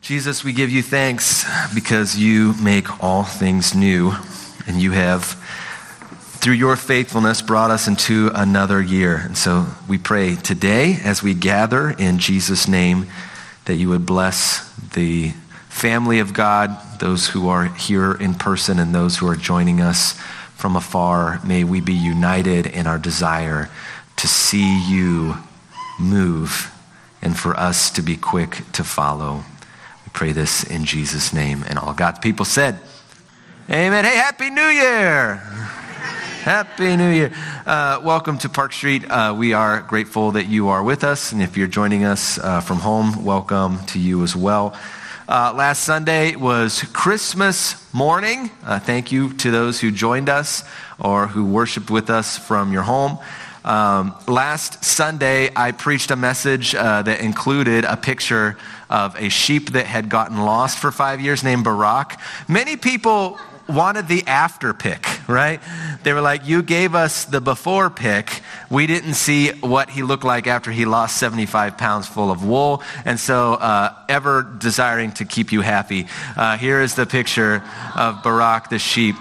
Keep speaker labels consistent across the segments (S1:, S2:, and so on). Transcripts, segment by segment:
S1: Jesus, we give you thanks because you make all things new, and you have, through your faithfulness, brought us into another year. And so we pray today as we gather in Jesus' name that you would bless the family of God, those who are here in person and those who are joining us from afar. May we be united in our desire to see you move and for us to be quick to follow. Pray this in Jesus' name. And all God's people said, amen. Hey, Happy New Year. Happy New Year. Welcome to Park Street. We are grateful that you are with us. And if you're joining us from home, welcome to you as well. Last Sunday was Christmas morning. Thank you to those who joined us or who worshiped with us from your home. Last Sunday, I preached a message that included a picture of a sheep that had gotten lost for 5 years named Barack. Many people wanted the after pic, right? They were like, you gave us the before pic. We didn't see what he looked like after he lost 75 pounds full of wool. And so ever desiring to keep you happy, here is the picture of Barack the sheep.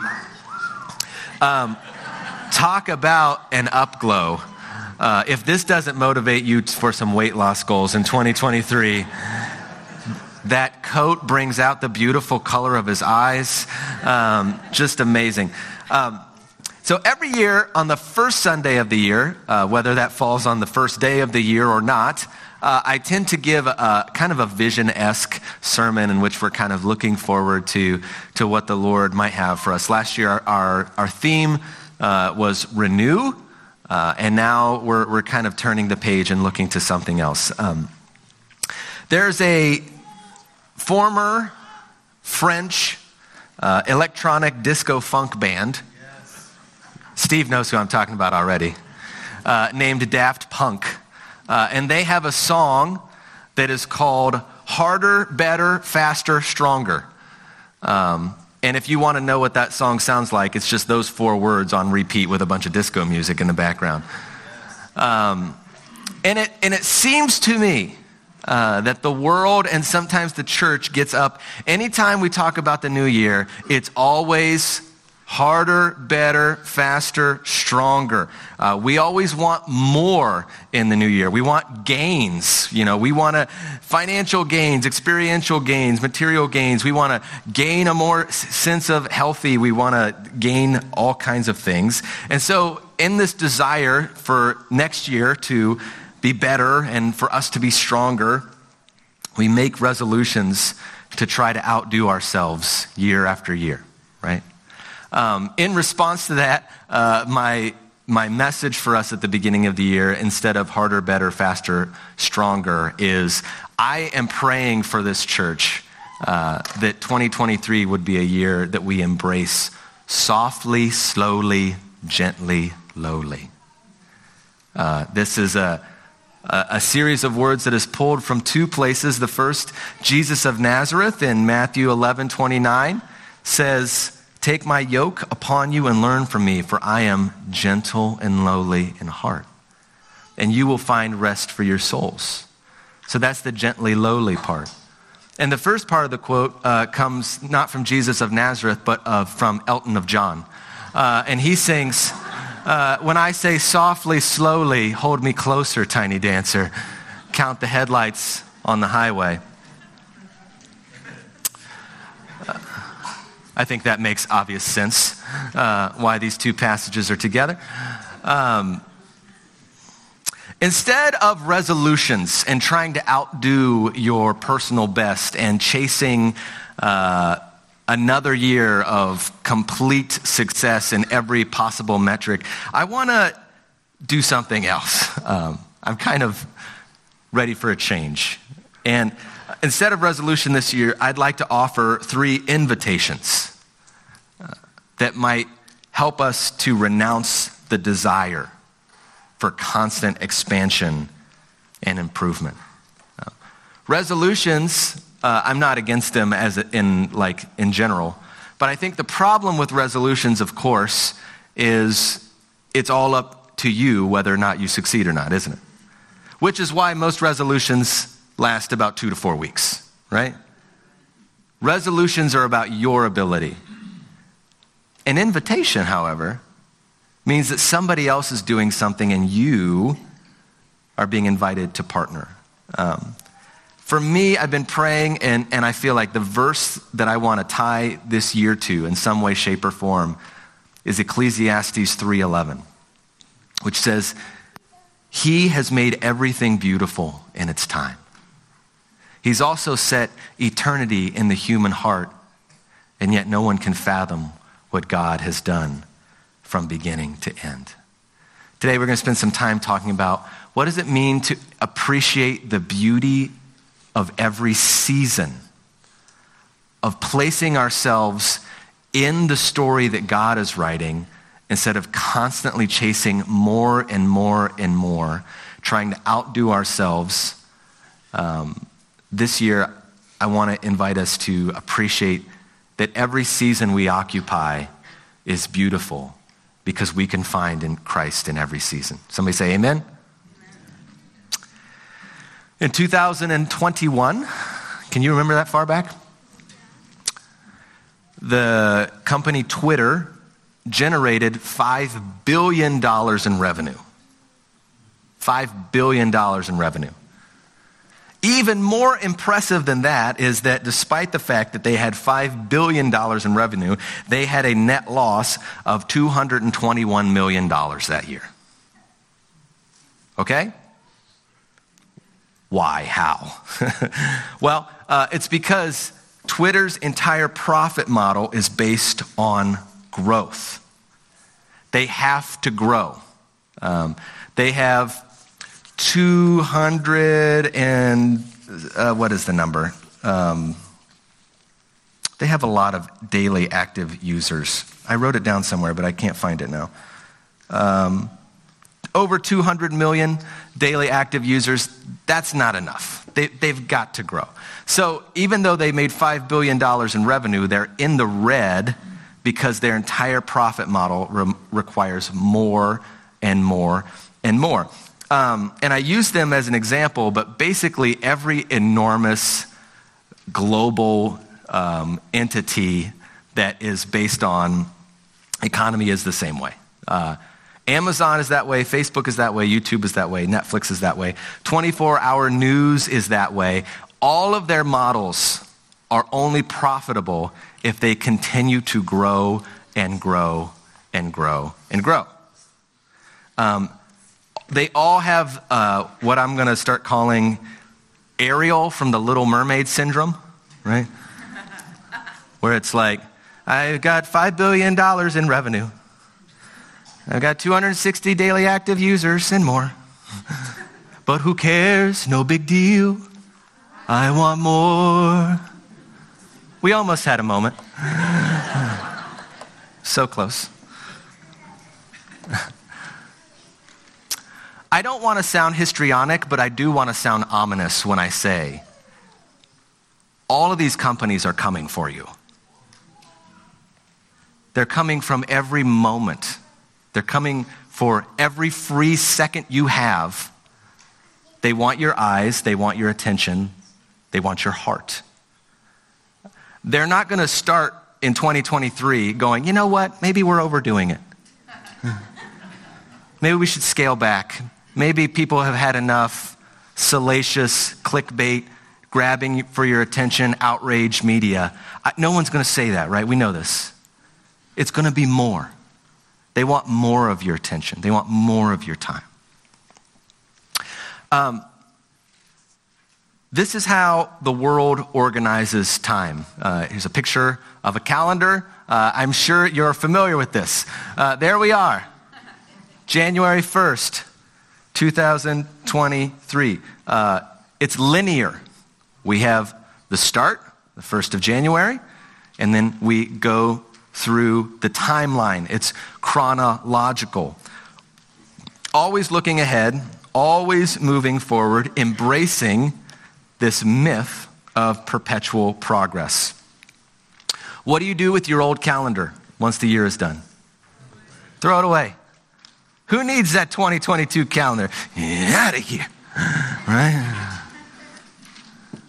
S1: Talk about an upglow. If this doesn't motivate you for some weight loss goals in 2023, that coat brings out the beautiful color of his eyes. Just amazing. So every year on the first Sunday of the year, whether that falls on the first day of the year or not, I tend to give a kind of a vision-esque sermon in which we're kind of looking forward to what the Lord might have for us. Last year, our theme was renew, and now we're kind of turning the page and looking to something else. There's a former French electronic disco funk band. Yes. Steve knows who I'm talking about already, named Daft Punk. And they have a song that is called Harder, Better, Faster, Stronger. And if you want to know what that song sounds like, it's just those 4 words on repeat with a bunch of disco music in the background. And it seems to me that the world and sometimes the church gets up. Anytime we talk about the new year, it's always harder, better, faster, stronger. We always want more in the new year. We want gains. We want financial gains, experiential gains, material gains. We want to gain a more sense of healthy. We want to gain all kinds of things. And so in this desire for next year to be better and for us to be stronger, we make resolutions to try to outdo ourselves year after year, right? In response to that, my message for us at the beginning of the year, instead of harder, better, faster, stronger, is I am praying for this church that 2023 would be a year that we embrace softly, slowly, gently, lowly. This is a series of words that is pulled from 2 places. The first, Jesus of Nazareth in Matthew 11:29 says, "Take my yoke upon you and learn from me, for I am gentle and lowly in heart, and you will find rest for your souls." So that's the gently lowly part. And the first part of the quote comes not from Jesus of Nazareth, but from Elton of John. And he sings, when I say softly, slowly, hold me closer, tiny dancer, count the headlights on the highway. I think that makes obvious sense why these 2 passages are together. Instead of resolutions and trying to outdo your personal best and chasing another year of complete success in every possible metric, I want to do something else. I'm kind of ready for a change. And instead of resolution this year, I'd like to offer 3 invitations that might help us to renounce the desire for constant expansion and improvement. Resolutions, I'm not against them in general, but I think the problem with resolutions, of course, is it's all up to you whether or not you succeed or not, isn't it? Which is why most resolutions last about 2 to 4 weeks, right? Resolutions are about your ability. An invitation, however, means that somebody else is doing something and you are being invited to partner. For me, I've been praying, and I feel like the verse that I want to tie this year to in some way, shape, or form is Ecclesiastes 3:11, which says, "He has made everything beautiful in its time. He's also set eternity in the human heart, and yet no one can fathom what God has done from beginning to end." Today we're going to spend some time talking about what does it mean to appreciate the beauty of every season, of placing ourselves in the story that God is writing instead of constantly chasing more and more and more, trying to outdo ourselves. This year, I want to invite us to appreciate that every season we occupy is beautiful because we can find in Christ in every season. Somebody say amen. In 2021, can you remember that far back? The company Twitter generated $5 billion in revenue. $5 billion in revenue. Even more impressive than that is that despite the fact that they had $5 billion in revenue, they had a net loss of $221 million that year. Okay? Why? How? Well, it's because Twitter's entire profit model is based on growth. They have to grow. They have 200 and, what is the number? They have a lot of daily active users. I wrote it down somewhere, but I can't find it now. Over 200 million daily active users, that's not enough. They've got to grow. So even though they made $5 billion in revenue, they're in the red because their entire profit model requires more and more and more. And I use them as an example, but basically every enormous global entity that is based on economy is the same way. Amazon is that way, Facebook is that way, YouTube is that way, Netflix is that way, 24-hour news is that way. All of their models are only profitable if they continue to grow and grow and grow and grow. They all have what I'm going to start calling Ariel from the Little Mermaid syndrome, right? Where it's like, I've got $5 billion in revenue. I've got 260 daily active users and more. But who cares? No big deal. I want more. We almost had a moment. So close. I don't want to sound histrionic, but I do want to sound ominous when I say, all of these companies are coming for you. They're coming from every moment. They're coming for every free second you have. They want your eyes, they want your attention, they want your heart. They're not going to start in 2023 going, you know what, maybe we're overdoing it. Maybe we should scale back. Maybe people have had enough salacious clickbait, grabbing for your attention, outrage media. No one's going to say that, right? We know this. It's going to be more. They want more of your attention. They want more of your time. This is how the world organizes time. Here's a picture of a calendar. I'm sure you're familiar with this. There we are. January 1st, 2023. It's linear. We have the start, the 1st of January, and then we go through the timeline. It's chronological. Always looking ahead, always moving forward, embracing this myth of perpetual progress. What do you do with your old calendar once the year is done? Throw it away. Who needs that 2022 calendar? Get out of here, right?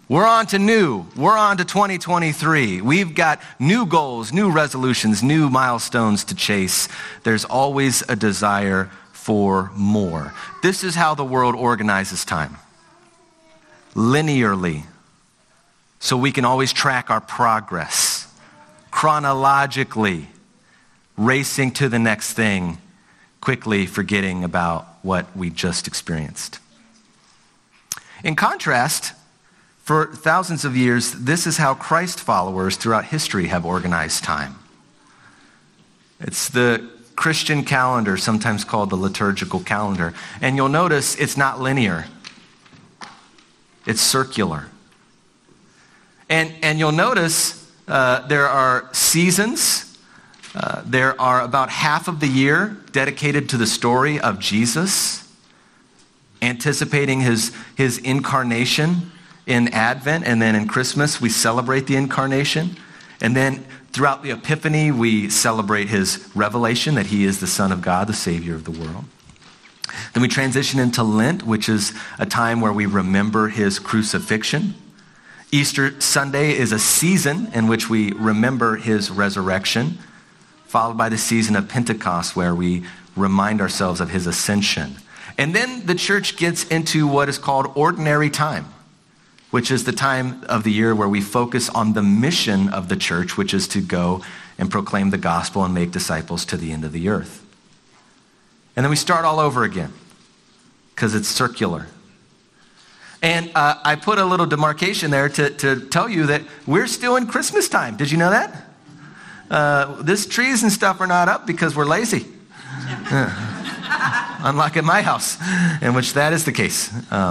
S1: We're on to new. We're on to 2023. We've got new goals, new resolutions, new milestones to chase. There's always a desire for more. This is how the world organizes time. Linearly. So we can always track our progress. Chronologically. Racing to the next thing. Quickly forgetting about what we just experienced. In contrast, for thousands of years, this is how Christ followers throughout history have organized time. It's the Christian calendar, sometimes called the liturgical calendar. And you'll notice it's not linear. It's circular. And you'll notice there are seasons. There are about half of the year dedicated to the story of Jesus, anticipating his incarnation in Advent, and then in Christmas we celebrate the incarnation. And then throughout the Epiphany we celebrate his revelation that he is the Son of God, the Savior of the world. Then we transition into Lent, which is a time where we remember his crucifixion. Easter Sunday is a season in which we remember his resurrection, followed by the season of Pentecost where we remind ourselves of his ascension. And then the church gets into what is called ordinary time, which is the time of the year where we focus on the mission of the church, which is to go and proclaim the gospel and make disciples to the end of the earth. And then we start all over again because it's circular. And I put a little demarcation there to tell you that we're still in Christmas time. Did you know that? This trees and stuff are not up because we're lazy. Unlike at my house, in which that is the case.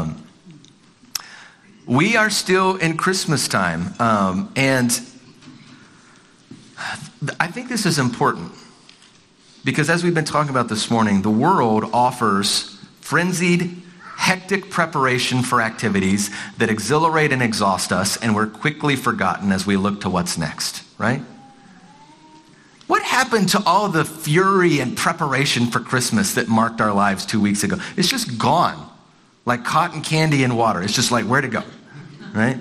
S1: We are still in Christmas time, and I think this is important because as we've been talking about this morning, the world offers frenzied, hectic preparation for activities that exhilarate and exhaust us, and we're quickly forgotten as we look to what's next, right? What happened to all the fury and preparation for Christmas that marked our lives 2 weeks ago? It's just gone. Like cotton candy in water. It's just like, where to go, right?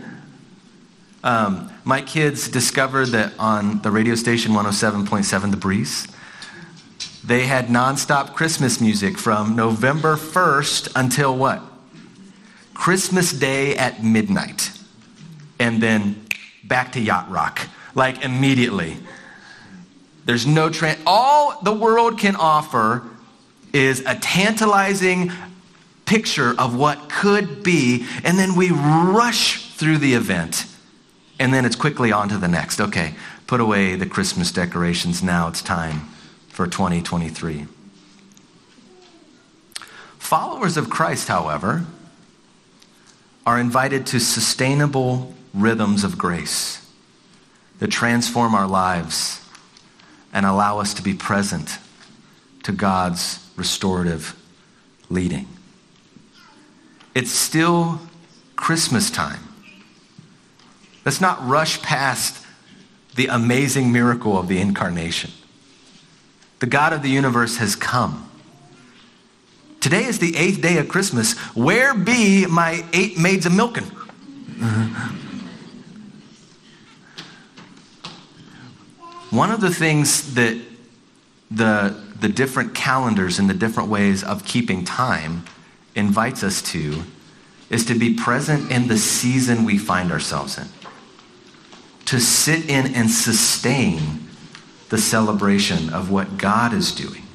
S1: My kids discovered that on the radio station 107.7 The Breeze, they had nonstop Christmas music from November 1st until what? Christmas Day at midnight. And then back to yacht rock, like immediately. There's no all the world can offer is a tantalizing picture of what could be, and then we rush through the event, and then it's quickly on to the next. Okay, put away the Christmas decorations. Now it's time for 2023. Followers of Christ, however, are invited to sustainable rhythms of grace that transform our lives and allow us to be present to God's restorative leading. It's still Christmas time. Let's not rush past the amazing miracle of the incarnation. The God of the universe has come. Today is the 8th day of Christmas. Where be my 8 maids of milking? One of the things that the different calendars and the different ways of keeping time invites us to is to be present in the season we find ourselves in. To sit in and sustain the celebration of what God is doing.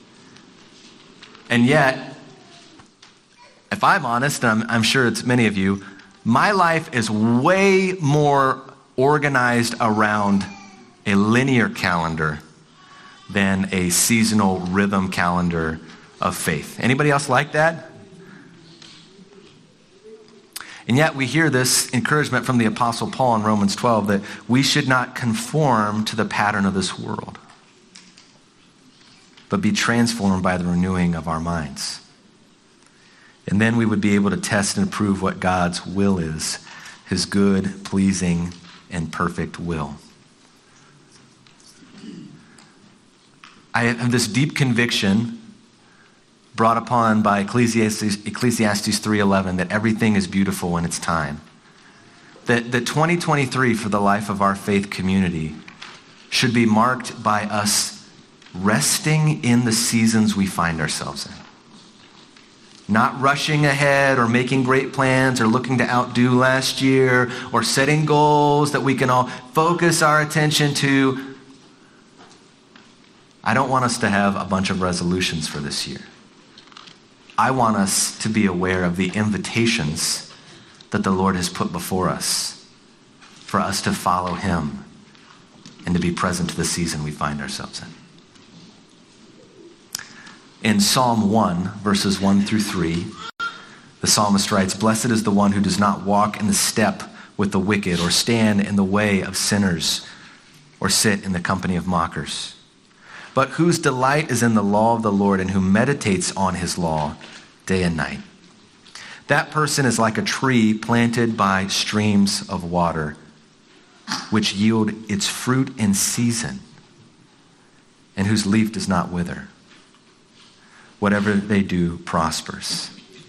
S1: And yet, if I'm honest, and I'm sure it's many of you, my life is way more organized around a linear calendar than a seasonal rhythm calendar of faith. Anybody else like that? And yet we hear this encouragement from the Apostle Paul in Romans 12 that we should not conform to the pattern of this world, but be transformed by the renewing of our minds. And then we would be able to test and prove what God's will is, his good, pleasing, and perfect will. I have this deep conviction brought upon by Ecclesiastes 3:11 that everything is beautiful in its time. that 2023 for the life of our faith community should be marked by us resting in the seasons we find ourselves in. Not rushing ahead or making great plans or looking to outdo last year or setting goals that we can all focus our attention to. I don't want us to have a bunch of resolutions for this year. I want us to be aware of the invitations that the Lord has put before us for us to follow him and to be present to the season we find ourselves in. In Psalm 1, verses 1 through 3, the psalmist writes, "Blessed is the one who does not walk in the step with the wicked, or stand in the way of sinners, or sit in the company of mockers, but whose delight is in the law of the Lord, and who meditates on his law day and night. That person is like a tree planted by streams of water, which yield its fruit in season, and whose leaf does not wither. Whatever they do prospers."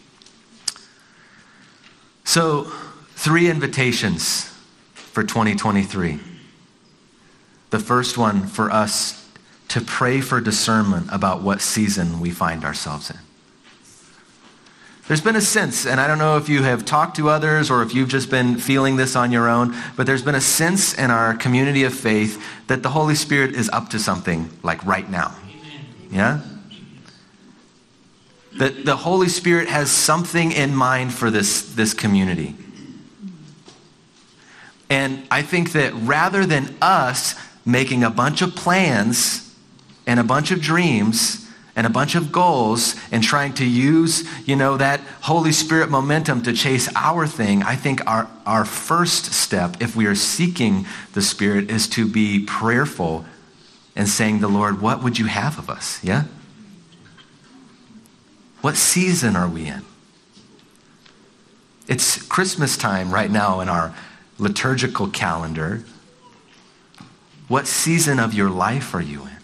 S1: So, 3 invitations for 2023. The first one for us to pray for discernment about what season we find ourselves in. There's been a sense, and I don't know if you have talked to others or if you've just been feeling this on your own, but there's been a sense in our community of faith that the Holy Spirit is up to something, like right now. Yeah? That the Holy Spirit has something in mind for this community. And I think that rather than us making a bunch of plans and a bunch of dreams and a bunch of goals and trying to use, that Holy Spirit momentum to chase our thing, I think our first step, if we are seeking the Spirit, is to be prayerful and saying to the Lord, what would you have of us? Yeah? What season are we in? It's Christmas time right now in our liturgical calendar. What season of your life are you in?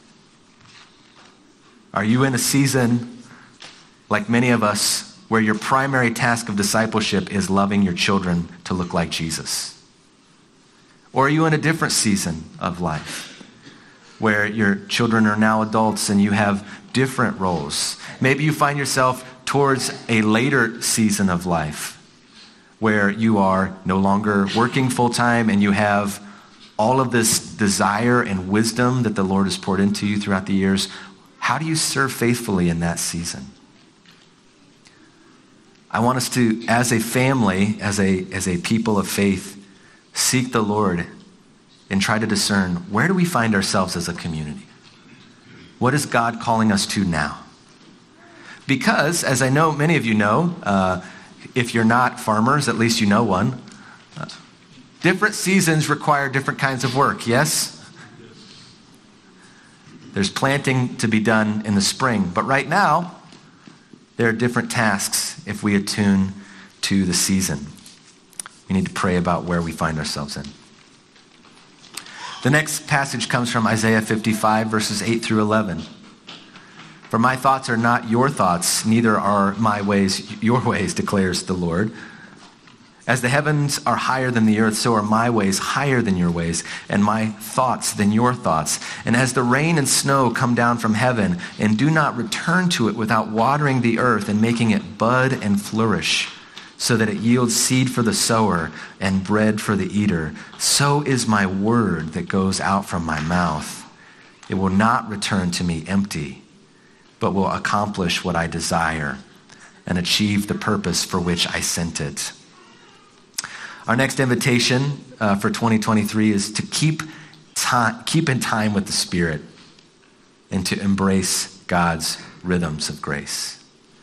S1: Are you in a season, like many of us, where your primary task of discipleship is loving your children to look like Jesus? Or are you in a different season of life, where your children are now adults and you have different roles? Maybe you find yourself towards a later season of life where you are no longer working full-time and you have all of this desire and wisdom that the Lord has poured into you throughout the years. How do you serve faithfully in that season? I want us to, as a family, as a people of faith, seek the Lord and try to discern, where do we find ourselves as a community? What is God calling us to now? Because, as I know many of you know, if you're not farmers, at least you know one, different seasons require different kinds of work, yes? There's planting to be done in the spring, but right now, there are different tasks if we attune to the season. We need to pray about where we find ourselves in. The next passage comes from Isaiah 55, verses 8 through 11. "For my thoughts are not your thoughts, neither are my ways your ways, declares the Lord. As the heavens are higher than the earth, so are my ways higher than your ways, and my thoughts than your thoughts. And as the rain and snow come down from heaven, and do not return to it without watering the earth and making it bud and flourish, so that it yields seed for the sower and bread for the eater, so is my word that goes out from my mouth. It will not return to me empty, but will accomplish what I desire and achieve the purpose for which I sent it." Our next invitation for 2023 is to keep in time with the Spirit and to embrace God's rhythms of grace.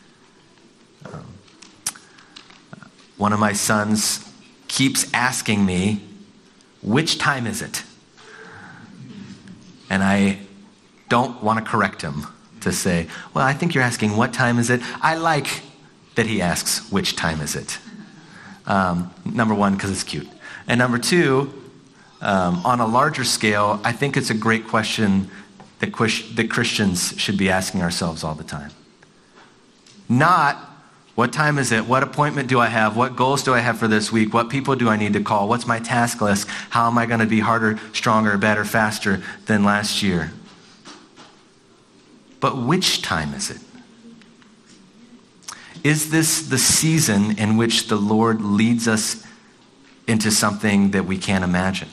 S1: One of my sons keeps asking me, "Which time is it?" And I don't want to correct him to say, "Well, I think you're asking what time is it." I like that he asks, "Which time is it?" Number one, because it's cute. And number two, on a larger scale, I think it's a great question that Christians should be asking ourselves all the time. Not, What time is it? What appointment do I have? What goals do I have for this week? What people do I need to call? What's my task list? How am I going to be harder, stronger, better, faster than last year? But which time is it? Is this the season in which the Lord leads us into something that we can't imagine?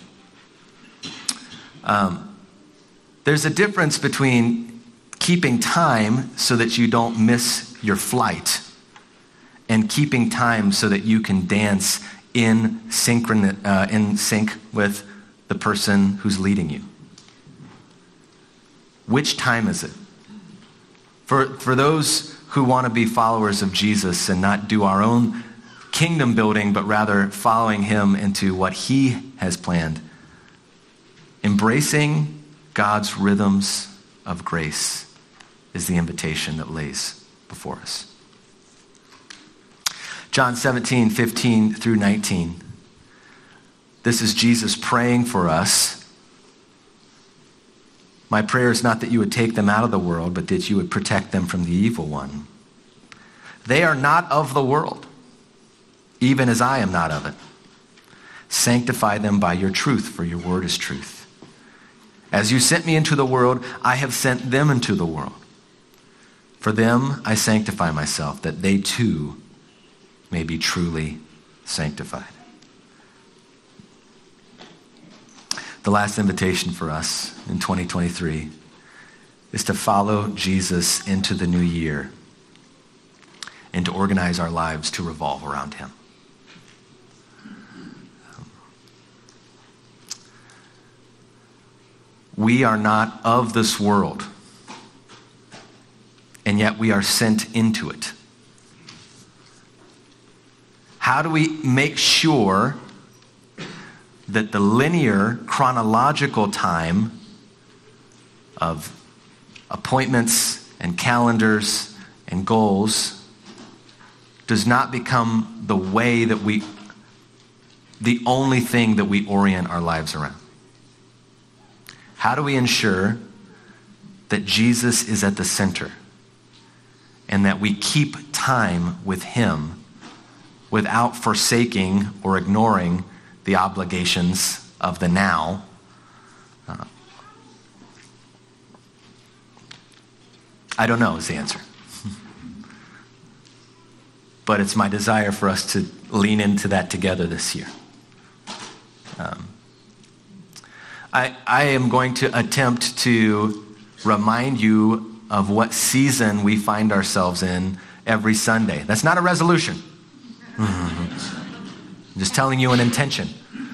S1: There's a difference between keeping time so that you don't miss your flight and keeping time so that you can dance in sync with the person who's leading you. Which time is it? For those who want to be followers of Jesus and not do our own kingdom building, but rather following him into what he has planned, embracing God's rhythms of grace is the invitation that lays before us. John 17, 15 through 19. This is Jesus praying for us. My prayer is not that you would take them out of the world, but that you would protect them from the evil one. They are not of the world, even as I am not of it. Sanctify them by your truth, for your word is truth. As you sent me into the world, I have sent them into the world. For them I sanctify myself, that they too may be truly sanctified. The last invitation for us in 2023 is to follow Jesus into the new year and to organize our lives to revolve around him. We are not of this world, and yet we are sent into it. How do we make sure that the linear chronological time of appointments and calendars and goals does not become the way that the only thing that we orient our lives around? How do we ensure that Jesus is at the center and that we keep time with him without forsaking or ignoring the obligations of the now? I don't know is the answer. But it's my desire for us to lean into that together this year. I am going to attempt to remind you of what season we find ourselves in every Sunday. That's not a resolution. I'm just telling you an intention.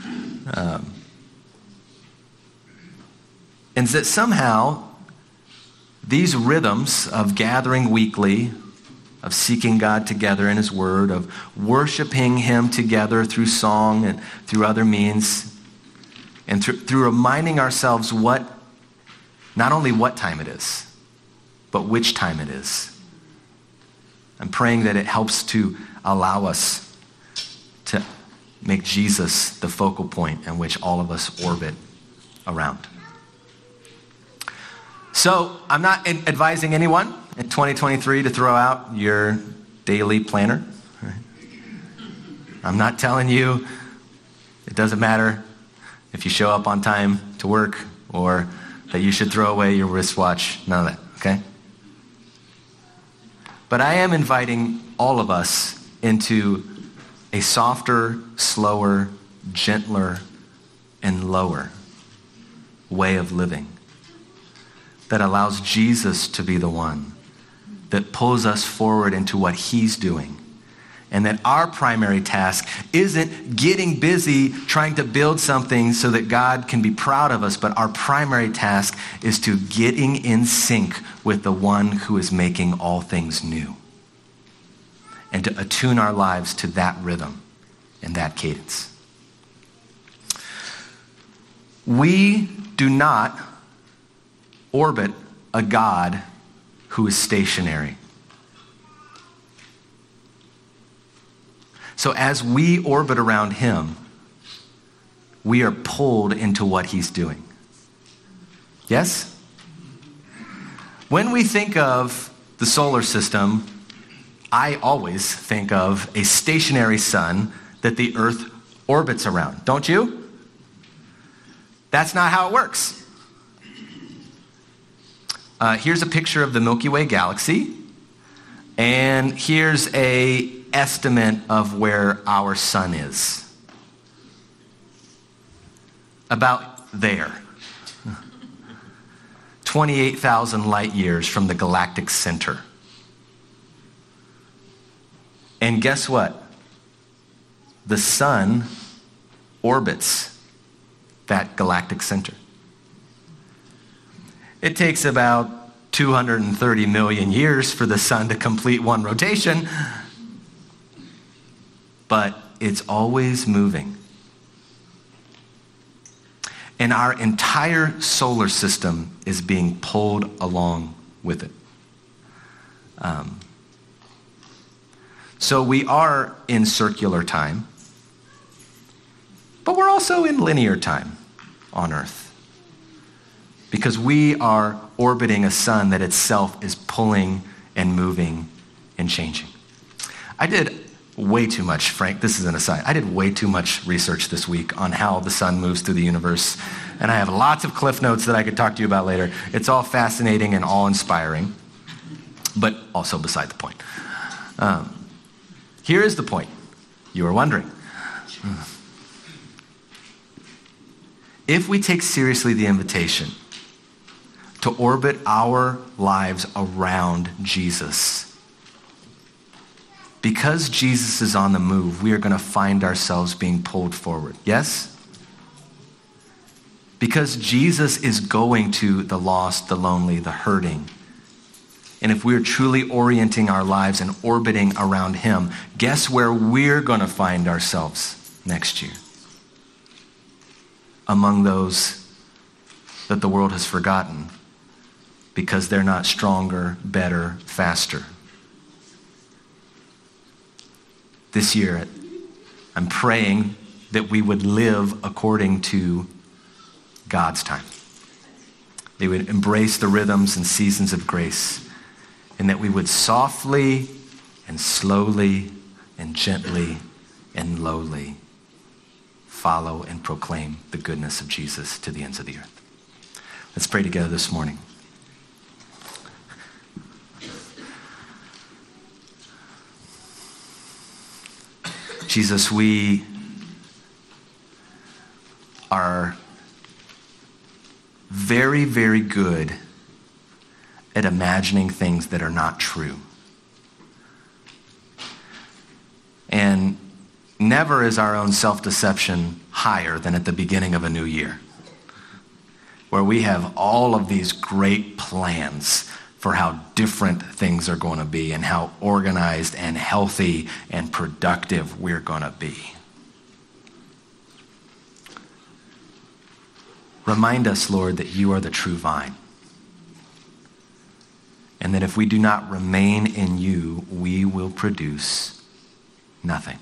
S1: And that somehow these rhythms of gathering weekly, of seeking God together in his word, of worshiping him together through song and through other means, and through reminding ourselves not only what time it is, but which time it is. I'm praying that it helps to allow us to make Jesus the focal point in which all of us orbit around. So I'm not advising anyone in 2023 to throw out your daily planner. Right? I'm not telling you it doesn't matter if you show up on time to work or that you should throw away your wristwatch. None of that, okay? But I am inviting all of us into a softer, slower, gentler, and lower way of living that allows Jesus to be the one that pulls us forward into what he's doing. And that our primary task isn't getting busy trying to build something so that God can be proud of us, but our primary task is to getting in sync with the one who is making all things new. And to attune our lives to that rhythm and that cadence. We do not orbit a God who is stationary. So as we orbit around him, we are pulled into what he's doing. Yes? When we think of the solar system, I always think of a stationary sun that the Earth orbits around. Don't you? That's not how it works. Here's a picture of the Milky Way galaxy. And here's an estimate of where our sun is. About there. 28,000 light years from the galactic center. And guess what? The sun orbits that galactic center. It takes about 230 million years for the sun to complete one rotation, but it's always moving. And our entire solar system is being pulled along with it. So we are in circular time, but we're also in linear time on Earth. Because we are orbiting a sun that itself is pulling and moving and changing. I did way too much, Frank, this is an aside. I did way too much research this week on how the sun moves through the universe. And I have lots of cliff notes that I could talk to you about later. It's all fascinating and awe-inspiring, but also beside the point. Here is the point. You are wondering. If we take seriously the invitation to orbit our lives around Jesus, because Jesus is on the move, we are going to find ourselves being pulled forward. Yes? Because Jesus is going to the lost, the lonely, the hurting. And if we're truly orienting our lives and orbiting around him, guess where we're going to find ourselves next year? Among those that the world has forgotten because they're not stronger, better, faster. This year, I'm praying that we would live according to God's time. They would embrace the rhythms and seasons of grace, and that we would softly and slowly and gently and lowly follow and proclaim the goodness of Jesus to the ends of the earth. Let's pray together this morning. Jesus, we are very, very good at imagining things that are not true. And never is our own self-deception higher than at the beginning of a new year, where we have all of these great plans for how different things are going to be and how organized and healthy and productive we're going to be. Remind us, Lord, that you are the true vine, and that if we do not remain in you, we will produce nothing.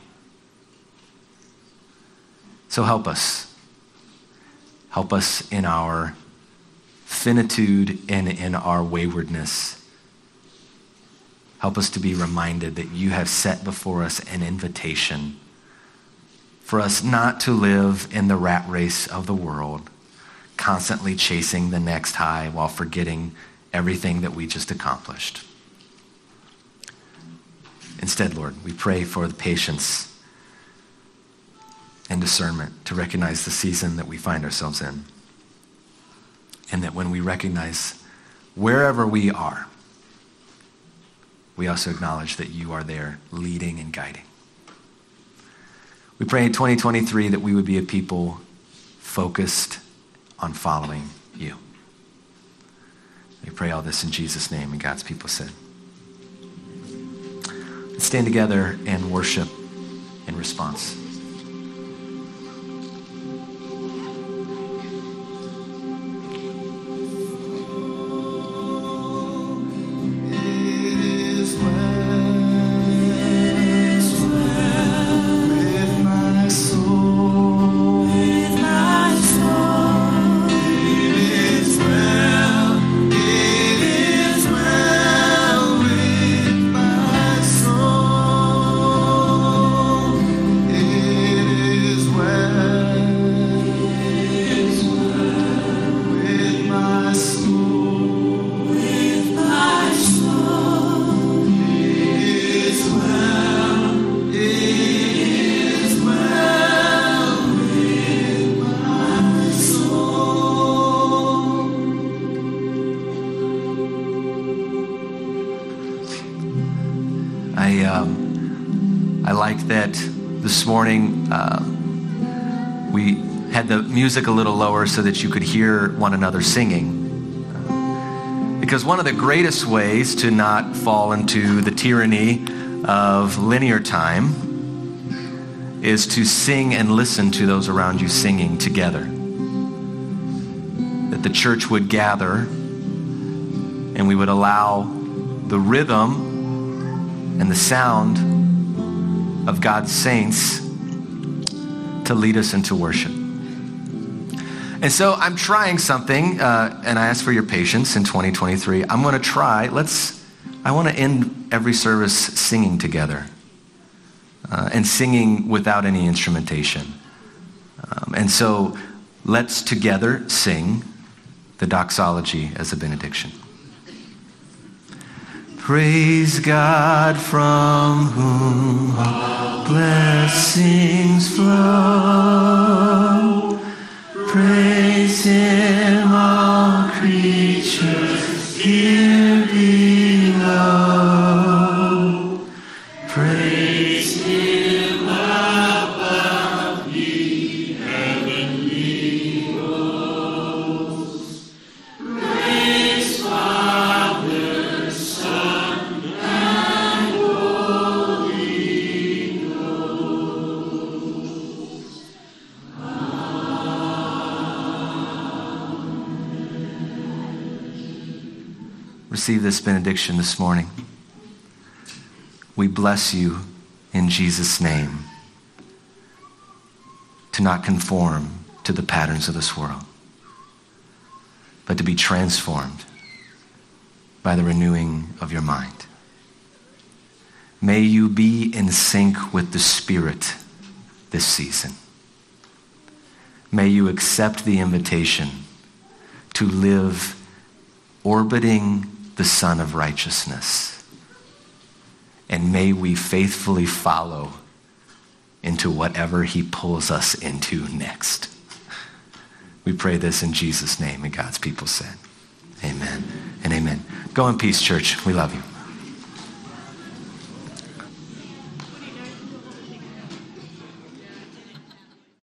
S1: So help us. Help us in our finitude and in our waywardness. Help us to be reminded that you have set before us an invitation for us not to live in the rat race of the world, constantly chasing the next high while forgetting everything that we just accomplished. Instead, Lord, we pray for the patience and discernment to recognize the season that we find ourselves in. And that when we recognize wherever we are, we also acknowledge that you are there leading and guiding. We pray in 2023 that we would be a people focused on following you. We pray all this in Jesus' name, and God's people said. Let's stand together and worship in response.
S2: It is well with my soul.
S1: this morning, we had the music a little lower so that you could hear one another singing. Because one of the greatest ways to not fall into the tyranny of linear time is to sing and listen to those around you singing together. That the church would gather and we would allow the rhythm and the sound of God's saints to lead us into worship. And so I'm trying something, and I ask for your patience in 2023. I'm going to try, I want to end every service singing together. And singing without any instrumentation. And so let's together sing the doxology as a benediction. Praise God from whom all blessings flow. Praise Him, all creatures here below. Praise Him above the heavenly hosts. Praise Father, Son, and Holy Ghost. Amen. Receive this benediction this morning. We bless you in Jesus' name to not conform to the patterns of this world, but to be transformed by the renewing of your mind. May you be in sync with the Spirit this season. May you accept the invitation to live orbiting the Son of Righteousness. And may we faithfully follow into whatever He pulls us into next. We pray this in Jesus' name, and God's people said, amen and amen. Go in peace, church. We love you.